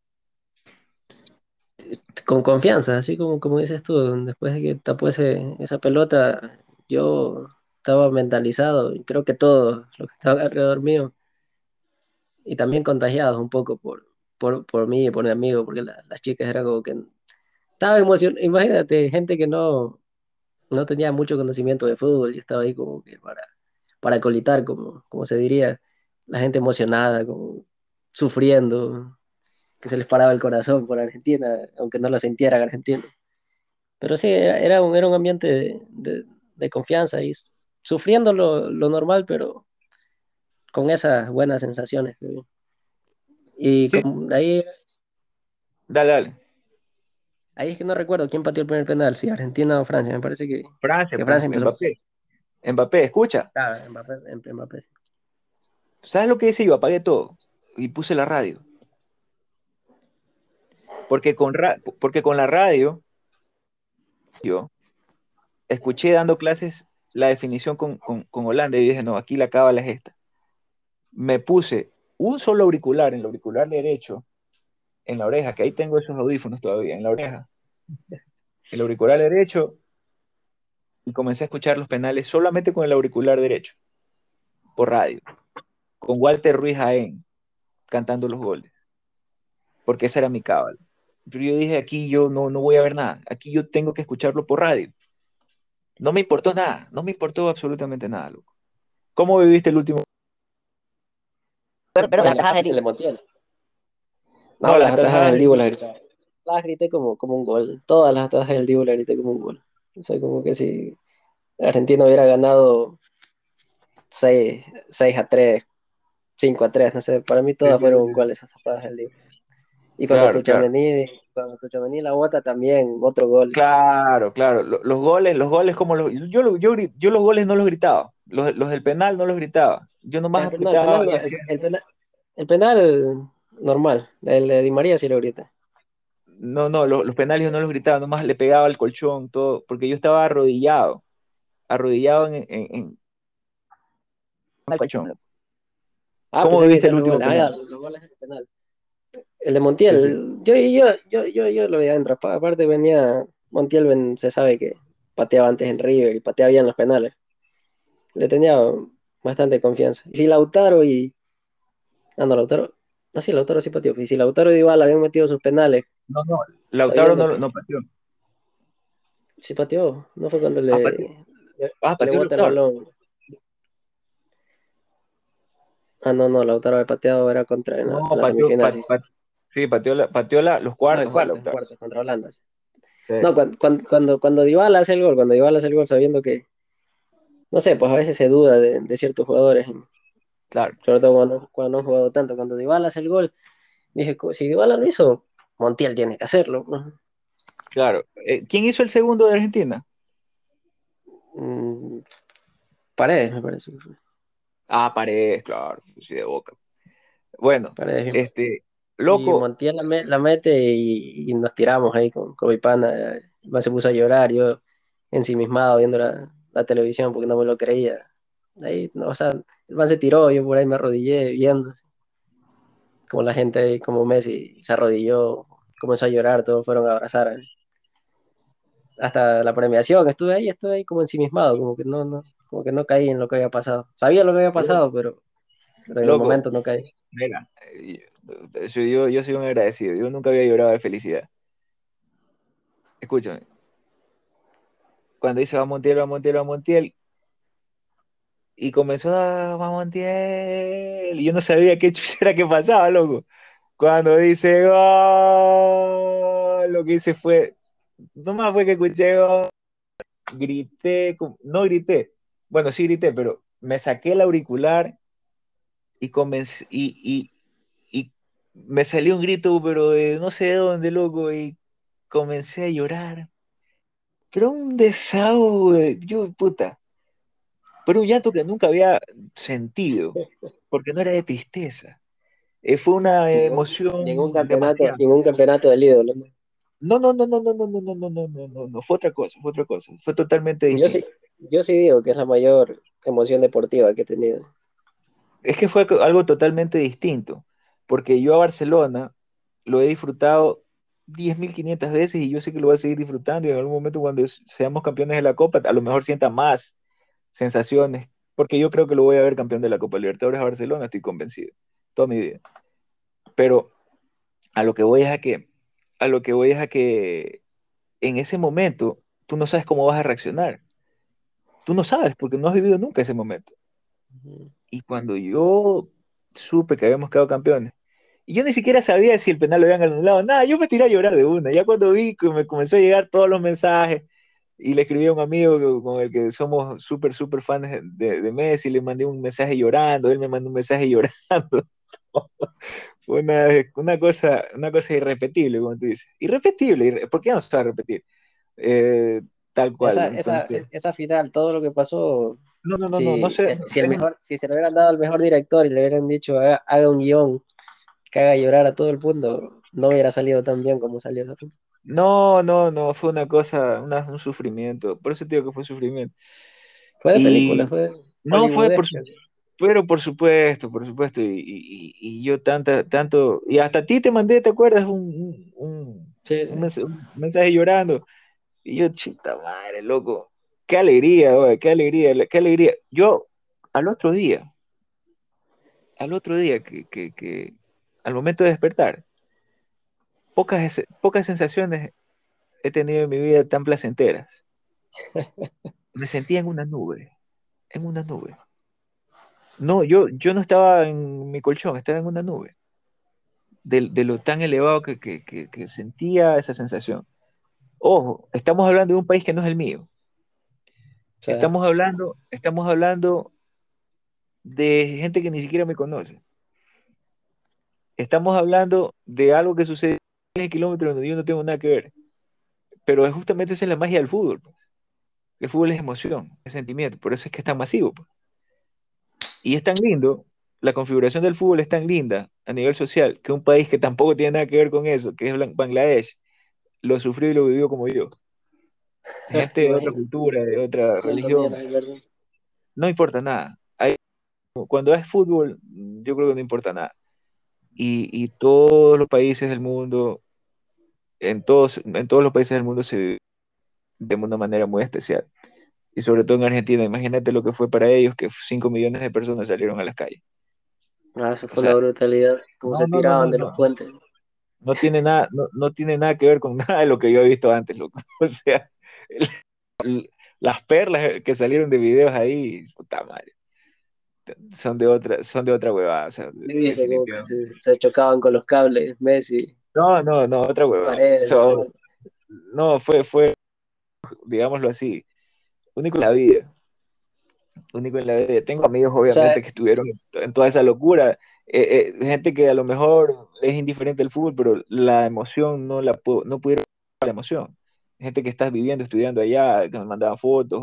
Con confianza, así como dices tú, después de que tapó esa pelota, yo estaba mentalizado, y creo que todos los que estaban alrededor mío, y también contagiados un poco por mí y por mi amigo, porque las chicas eran como que estaba emocionado. Imagínate, gente que no tenía mucho conocimiento de fútbol y estaba ahí como que para colitar, como se diría, la gente emocionada, como sufriendo, que se les paraba el corazón por Argentina, aunque no la sintieran Argentina. Pero sí, era un ambiente de confianza y sufriendo lo normal, pero con esas buenas sensaciones. Y
Sí, dale, dale.
ahí es que no recuerdo quién pateó el primer penal, si Argentina o Francia. Me parece que,
Francia,
que
pues
Francia empezó.
Mbappé. Mbappé, escucha.
Ah, Mbappé, Mbappé, sí.
¿Sabes lo que hice yo? Apagué todo y puse la radio. Porque con la radio yo escuché dando clases la definición con Holanda y dije, no, aquí la cábala es esta. Me puse un solo auricular, en el auricular derecho, en la oreja, que ahí tengo esos audífonos todavía, en la oreja, el auricular derecho, y comencé a escuchar los penales solamente con el auricular derecho, por radio, con Walter Ruiz Jaén cantando los goles, porque esa era mi cábala. Pero yo dije, aquí yo no voy a ver nada, aquí yo tengo que escucharlo por radio. No me importó nada, no me importó absolutamente nada, loco. ¿Cómo viviste el último?
Pero las
El,
tajadas de
el de
Dibu.
Montiel.
No,
No,
las
las atajadas
atajadas
del
del
Dibu
Dibu.
las grité. Las grité como un gol. Todas las atajadas del Dibu las grité como un gol. O sea, como que si Argentina hubiera ganado 6-3, 5-3, no sé, para mí
Sí,
todas
sí,
fueron
sí.
goles esas tapadas del Dibu. Y
Claro, claro.
Cuando Tchouaméni la bota también, otro gol.
Claro, claro. Los goles como yo los goles no los gritaba. Los del penal no los gritaba. Yo nomás
No, el
apretaba
penal,
y
no,
hacía.
el penal normal, el de Di María sí lo grita.
No, no, los penales yo no los gritaba, nomás le pegaba al colchón, todo, porque yo estaba arrodillado en el colchón.
Ah,
¿Cómo
pensé que
viviste el
decías los
último
goles. Ah, ya,
penal?
los goles del penal. El de
Sí, sí.
Montiel, yo lo vi adentro. Aparte venía, Montiel se sabe que pateaba antes en River y pateaba bien los penales. Le tenía bastante confianza. Y si Lautaro no, Lautaro. No, sí, Lautaro sí pateó. Y si Lautaro y Dybala habían metido sus penales,
No, no, Lautaro
sabiendo
no,
que
no pateó.
sí pateó, no fue cuando
Ah, pateó.
le
Pateó
bota el
Lautaro.
balón. Ah, no, no, Lautaro había pateado era contra en
No,
la semifinal, sí.
sí, los
No,
cuartos,
en
Lautaro.
cuartos contra Holanda, sí.
Sí,
No, cuando Dybala hace el gol, cuando Dybala hace el gol sabiendo que, no sé, pues a veces se duda de ciertos jugadores,
claro,
sobre todo cuando no han jugado tanto. Cuando Dybala hace el gol, dije, si Dybala lo hizo, Montiel tiene que hacerlo, ¿no?
claro. ¿Quién hizo el segundo de Argentina?
Mm, Paredes, me parece que fue.
Ah, Paredes, claro, sí, de Boca. Bueno,
Paredes. Y
loco,
Montiel la mete y nos tiramos ahí con mi pana. El man se puso a llorar, yo ensimismado viendo la televisión porque no me lo creía. Ahí, no, o sea, el man se tiró, yo por ahí me arrodillé viendo, así, como la gente, ahí, como Messi se arrodilló, comenzó a llorar, todos fueron a abrazar. Hasta la premiación, estuve ahí como ensimismado, como que no. como que no caí en lo que había pasado. Sabía lo que había
Loco,
pasado, pero en el
loco,
momento no caí.
mira, yo soy un agradecido, yo nunca había llorado de felicidad. Escúchame, cuando dice va Montiel, va Montiel, va Montiel, y comenzó a va Montiel, y yo no sabía qué chucha era que pasaba, loco. Cuando dice gol, lo que hice fue, nomás fue que escuché gol, grité, no grité, bueno, sí grité, pero me saqué el auricular y comencé, y me salió un grito, pero de no sé de dónde, loco, y comencé a llorar. Pero un desahogo, yo, puta, pero un llanto que nunca había sentido, porque no era de tristeza. Fue una emoción demasiado.
Ningún campeonato del ídolo, ¿no?
No, no, no, no, no, no, no, no, no, no, no, no, no, fue otra cosa, fue otra cosa, fue totalmente
Yo sí,
distinto.
yo sí digo que es la mayor emoción deportiva que he tenido.
Es que fue algo totalmente distinto, porque yo a Barcelona lo he disfrutado 10.500 veces y yo sé que lo voy a seguir disfrutando y en algún momento cuando seamos campeones de la Copa, a lo mejor sienta más sensaciones, porque yo creo que lo voy a ver campeón de la Copa Libertadores a Barcelona, estoy convencido, toda mi vida. Pero a lo que voy es a que, a lo que voy es a que en ese momento tú no sabes cómo vas a reaccionar. Tú no sabes porque no has vivido nunca ese momento.
Ujú.
Y cuando yo supe que habíamos quedado campeones, y yo ni siquiera sabía si el penal lo habían anulado, nada, yo me tiré a llorar de una. Ya cuando vi que me comenzó a llegar todos los mensajes, y le escribí a un amigo con el que somos súper, súper fans de Messi, le mandé un mensaje llorando, él me mandó un mensaje llorando. Fue una cosa irrepetible, como tú dices. Irrepetible, ¿por qué no se va a repetir? Eh, Tal cual. Entonces,
Esa final, todo lo que pasó,
no, no, no, no, no sé.
si se lo hubieran dado al mejor director y le hubieran dicho haga un guión que haga llorar a todo el mundo, no hubiera salido tan bien como salió esa final.
No, no, no, fue una cosa, un sufrimiento. Por eso te digo que fue sufrimiento.
Fue de película,
Y
fue
no fue
hollywoodesca.
pero por supuesto. Y yo tanto, y hasta a ti te mandé, ¿te acuerdas?
Sí, sí.
Un mensaje llorando. Y yo, chita madre, loco. Qué alegría, güey, qué alegría, qué alegría. Yo, al otro día, al otro día, al momento de despertar, pocas sensaciones he tenido en mi vida tan placenteras. Me sentía en una nube, en una nube. No, yo no estaba en mi colchón, estaba en una nube, de lo tan elevado que sentía esa sensación. Ojo, estamos hablando de un país que no es el mío.
O sea,
Estamos hablando de gente que ni siquiera me conoce. Estamos hablando de algo que sucede a 10 kilómetros donde yo no tengo nada que ver. Pero justamente esa es la magia del fútbol, pues. El fútbol es emoción, es sentimiento, por eso es que es tan masivo, pues. Y es tan lindo, la configuración del fútbol es tan linda a nivel social, que un país que tampoco tiene nada que ver con eso, que es Bangladesh, lo sufrió y lo vivió como yo. Gente de otra
imagínate,
cultura, de otra
200
religión,
millones de personas.
no importa nada. Cuando es fútbol, yo creo que no importa nada. Y todos los países del mundo, en todos los países del mundo se vive de una manera muy especial. Y sobre todo en Argentina, imagínate lo que fue para ellos que 5 millones de personas salieron a las calles.
Ah, eso
O
fue una
sea,
brutalidad, como
no,
se
no, no,
tiraban
no,
de los
no.
puentes.
No tiene nada, no tiene nada que ver con nada de lo que yo he visto antes, loco. O sea, el- las perlas que salieron de videos ahí, puta madre, son de otra huevada, o sea,
He visto como que
definitivamente.
se chocaban con los cables, Messi,
No, no, no, otra huevada. O
paredes,
sea,
la falta.
no, fue, digámoslo así, único en la vida, único en la vida. Tengo amigos,
O sea,
obviamente, que estuvieron en toda esa locura. Gente que a lo mejor es indiferente al fútbol, pero la emoción no pudieron la emoción. Gente que estás viviendo, estudiando allá, que me mandaban fotos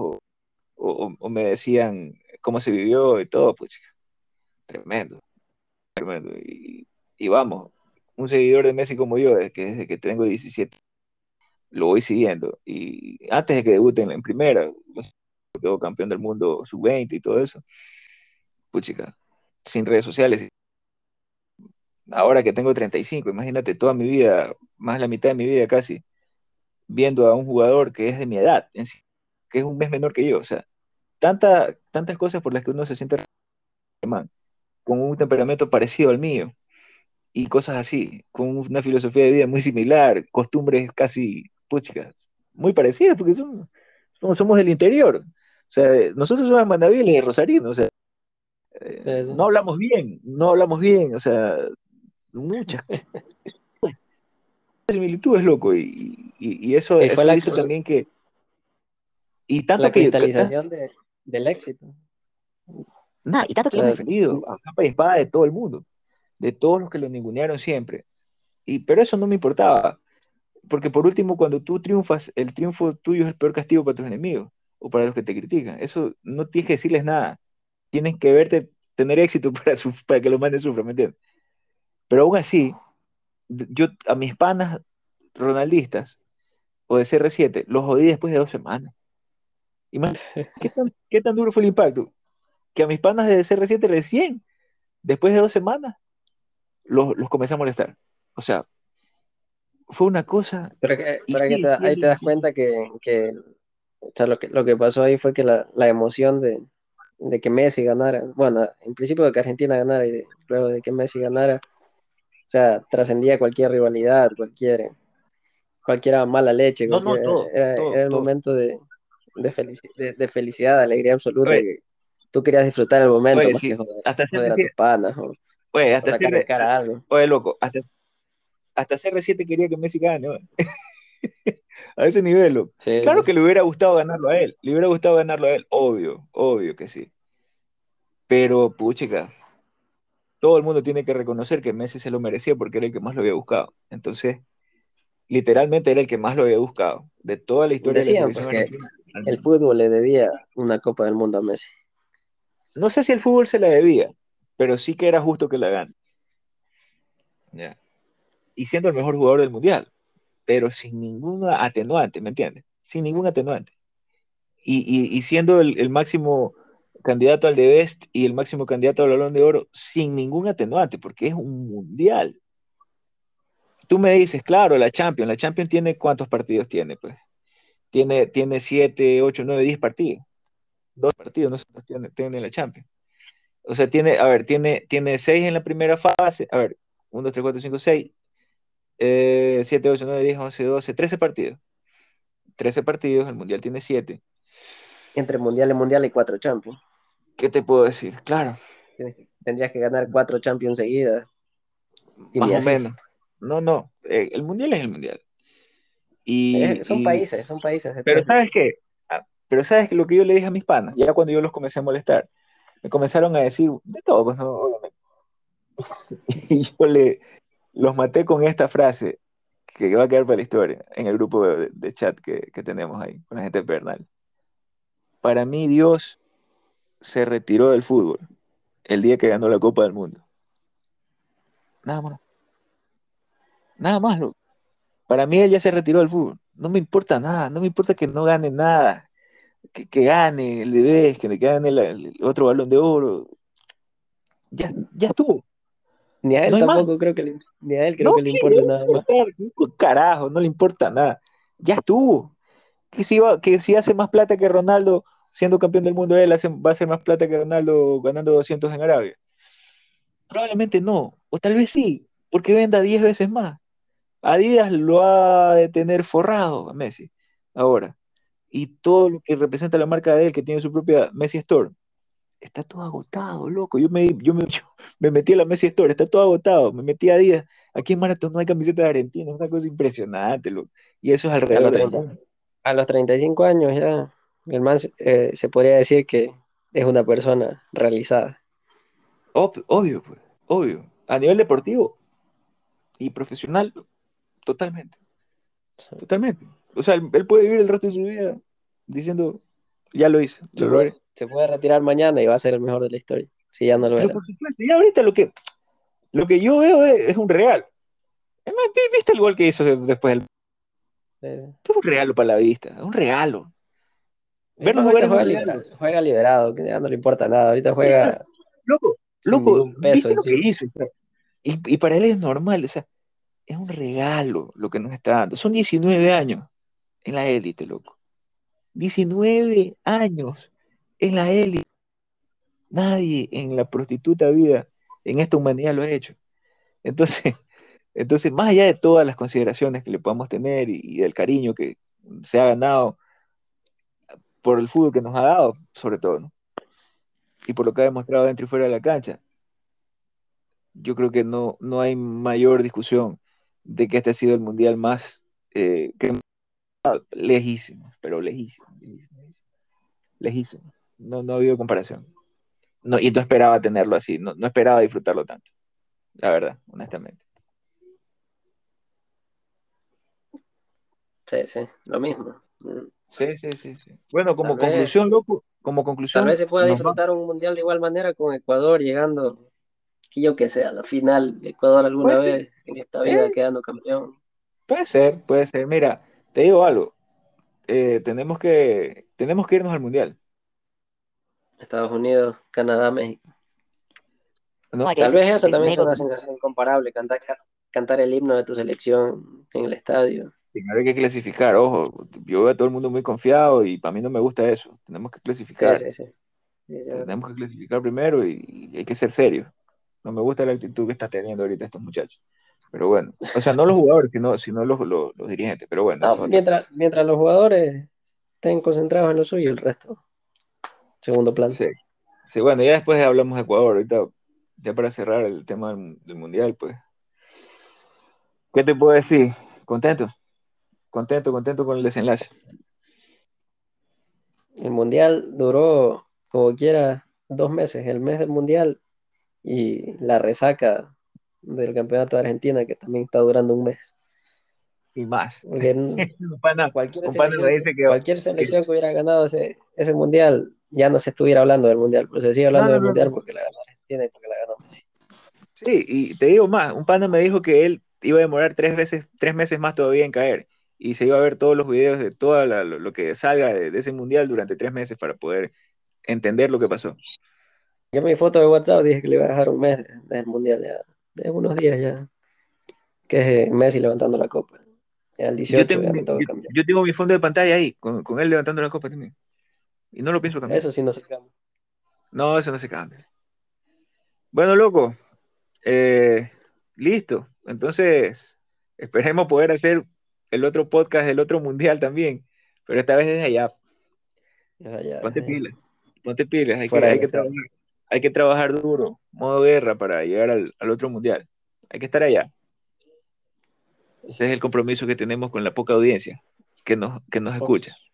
o me decían cómo se vivió y todo, pues chica, tremendo, tremendo. Y vamos, un seguidor de Messi como yo, desde que tengo 17 lo voy siguiendo. Y antes de que debuten en primera, quedó campeón del mundo sub-20 y todo eso, pues chica, sin redes sociales. Ahora que tengo 35, imagínate toda mi vida, más la mitad de mi vida casi, viendo a un jugador que es de mi edad, que es un mes menor que yo, o sea. tantas cosas por las que uno se siente alemán, con un temperamento parecido al mío y cosas así, con una filosofía de vida muy similar, costumbres casi, puchicas, muy parecidas, porque somos del interior. O sea, nosotros somos mandaviles y rosarinos, o sea,
Sí, sí.
no hablamos bien, o sea, muchas similitudes, loco, y eso,
Y fue
eso hizo también que, y tanto
la
que,
cristalización del éxito. O
y tanto que lo hemos
sea,
defendido a capa y espada de todo el mundo, de todos los que lo ningunearon siempre. Pero eso no me importaba, porque por último, cuando tú triunfas, el triunfo tuyo es el peor castigo para tus enemigos o para los que te critican. Eso no tienes que decirles nada. Tienes que verte tener éxito para que los manes sufran, ¿me entiendes? Pero aún así, yo a mis panas ronaldistas o de CR7 los jodí después de 2 semanas. Imagínate qué tan duro fue el impacto. Que a mis panas de CR7 recién, después de 2 semanas, los comencé a molestar. O sea, fue una cosa. Y sí, sí,
ahí te das cuenta que o sea, lo que pasó ahí fue que la emoción de que Messi ganara, bueno, en principio de que Argentina ganara y luego de que Messi ganara, o sea, trascendía cualquier rivalidad, cualquier mala leche,
no, no, todo,
era
todo,
el
todo.
momento de felicidad, de alegría absoluta,
Oye,
que tú querías disfrutar el momento
oye,
más que
sí, hasta
joder a tus
CR7,
panas
oye,
o sacar en cara algo.
oye, loco, hasta CR7 quería que Messi gane, oye. A ese nivel, loco.
Sí,
Claro
sí.
que le hubiera gustado ganarlo a él, le hubiera gustado ganarlo a él, obvio, obvio que sí. Pero, puchica, todo el mundo tiene que reconocer que Messi se lo merecía porque era el que más lo había buscado. Entonces, literalmente era el que más lo había buscado. De toda la historia de la
Decían
selección
pues que
argentina.
el fútbol le debía una Copa del Mundo a Messi.
No sé si el fútbol se la debía, pero sí que era justo que la gane. ¿Ya? Y siendo el mejor jugador del mundial, pero sin ninguna atenuante, ¿me entiendes? Sin ningún atenuante. Y siendo el máximo candidato al de Best y el máximo candidato al Balón de Oro, sin ningún atenuante, porque es un mundial. Tú me dices, claro, la Champions tiene ¿cuántos partidos tiene? Pues tiene 7, 8, 9, 10 partidos. 2 partidos no sé cuántos tiene la Champions. O sea, tiene 6 en la primera fase. A ver, 1, 2, 3, 4, 5, 6, 7, 8, 9, 10, 11, 12, 13 partidos. 13 partidos, el Mundial tiene 7.
Entre mundial y mundial hay cuatro Champions.
¿Qué te puedo decir? Claro,
Tendrías que ganar cuatro Champions seguidas y
más
ni
o
así.
menos. No, no, el Mundial es el Mundial. Y, y,
Son países de
pero
tres.
¿sabes qué? Pero ¿sabes lo que yo le dije a mis panas? Ya cuando yo los comencé a molestar, me comenzaron a decir de todo, pues no, obviamente. Y los maté con esta frase que va a quedar para la historia en el grupo de chat que tenemos ahí con la gente de Bernal. Para mí, Dios se retiró del fútbol el día que ganó la Copa del Mundo. Nada más, nada más, loco. Para mí, él ya se retiró del fútbol. No me importa nada, no me importa que no gane nada, que gane el de que gane el otro Balón de Oro. Ya estuvo,
Ni a
no
él
hay más.
tampoco ni a él creo
No,
que le
¿qué le va
importe
a
nada más.
importar? Un carajo, no le importa nada. Ya estuvo. Que si hace más plata que Ronaldo siendo campeón del mundo, él va a hacer más plata que Ronaldo ganando 200 en Arabia. Probablemente no, o tal vez sí, porque venda 10 veces más. Adidas lo ha de tener forrado a Messi ahora. Y todo lo que representa la marca de él, que tiene su propia Messi Store, está todo agotado, loco. Yo me metí a la Messi Store, está todo agotado. Me metí a Adidas. Aquí en Marathon no hay camisetas de Argentina, es una cosa impresionante, loco. Y eso es
A
alrededor
los
del
30
mundo.
a los 35 años ya, el man se podría decir que es una persona realizada.
Obvio, pues, obvio. A nivel deportivo y profesional, totalmente, totalmente. O sea, él puede vivir el resto de su vida diciendo, ya lo hice, lo logré.
Se puede retirar mañana y va a ser el mejor de la historia, si ya no lo
Pero
era.
por supuesto, ya ahorita lo que yo veo es un regalo. Es más, ¿viste el gol que hizo después del...
Sí,
Es un regalo para la vista, es un regalo.
sí. Es que
Verlo jugar
ahorita
es un regalo.
juega liberado, que ya no le importa nada. Ahorita
Mira,
juega
loco,
sin
loco,
ningún peso
¿viste lo que
encima.
hizo? O sea, y para él es normal, o sea, es un regalo lo que nos está dando. Son 19 años en la élite, loco. 19 años. en la élite, nadie en la prostituta vida, en esta humanidad lo ha hecho. Entonces, entonces, más allá de todas las consideraciones que le podamos tener y del cariño que se ha ganado por el fútbol que nos ha dado, sobre todo, ¿no? Y por lo que ha demostrado dentro y fuera de la cancha, yo creo que no hay mayor discusión de que este ha sido el mundial más lejísimo, pero lejísimo, lejísimo, lejísimo, lejísimo. No ha habido comparación. No, y no esperaba tenerlo así, no esperaba disfrutarlo tanto, la verdad, honestamente.
Sí, sí, lo mismo.
Sí, sí, sí, sí. Bueno,
Tal
como
vez,
conclusión, loco, como
tal vez
conclusión,
se pueda
nos vamos.
disfrutar un mundial de igual manera con Ecuador llegando, que yo que sé, a la final, Ecuador alguna
Puede ser,
vez en esta vida quedando campeón.
puede ser, puede ser. Mira, te digo algo, tenemos que irnos al mundial,
Estados Unidos, Canadá, México.
¿no?
Tal vez eso también es una sensación comparable, cantar el himno de tu selección en el estadio.
Primero hay que clasificar, ojo, yo veo a todo el mundo muy confiado y para mí no me gusta eso.
Sí, sí, sí. Sí, sí,
Tenemos que clasificar primero y hay que ser serios. No me gusta la actitud que están teniendo ahorita estos muchachos. Pero bueno, o sea, no los jugadores, sino los dirigentes, pero bueno,
no,
eso es otra cosa.
mientras los jugadores estén concentrados en lo suyo, el resto, segundo plano.
Sí, sí, bueno, ya después hablamos de Ecuador, ahorita, ya para cerrar el tema del Mundial, pues, ¿qué te puedo decir? Contento, contento con el desenlace.
El mundial duró, como quiera, 2 meses, el mes del mundial y la resaca del campeonato de Argentina, que también está durando un mes.
Y más.
Porque
Un pana me dice
cualquier
que-
selección que hubiera ganado ese mundial, ya no se estuviera hablando del mundial, pero se sigue
no,
hablando
no,
del
no,
mundial
no.
porque la ganó Argentina y porque la ganó Messi.
Sí, y te digo más, un pana me dijo que él iba a demorar 3 meses más todavía en caer y se iba a ver todos los videos de todo lo que salga de ese mundial durante 3 meses para poder entender lo que pasó.
Yo en mi foto de WhatsApp dije que le iba a dejar un mes del mundial ya, de unos días ya, que es Messi levantando la copa. Ya el
Yo
18
tengo
ya
mi,
me tengo
yo,
que cambiar.
yo tengo mi fondo de pantalla ahí, con él levantando la copa también. Y no lo pienso cambiar.
Eso sí no se cambia.
No, eso no se cambia. Bueno, loco, eh, listo. Entonces, esperemos poder hacer el otro podcast del otro mundial también, pero esta vez desde allá.
Ya, ya,
Ponte
ya,
pilas, ponte pilas,
fuera del estadio.
hay que trabajar duro, modo guerra para llegar al otro mundial. Hay que estar allá. Ese es el compromiso que tenemos con la poca audiencia que nos escucha.
Osh,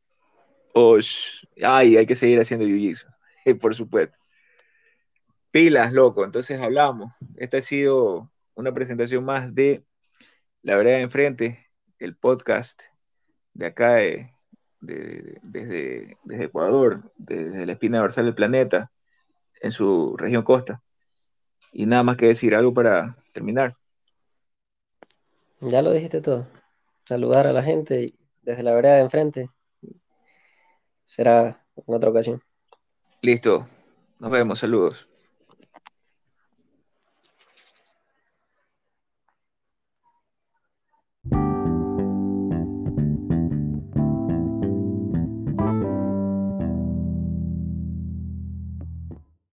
Ay, hay que seguir haciendo jiu-jitsu, por supuesto. Pilas, loco, entonces hablamos. Esta ha sido una presentación más de La Vereda de Enfrente, el podcast de acá, desde Ecuador, desde la espina dorsal del planeta, en su región costa. Y nada más que decir, algo para terminar.
ya lo dijiste todo. Saludar a la gente y desde la vereda de enfrente. Será en otra ocasión.
Listo, nos vemos, saludos.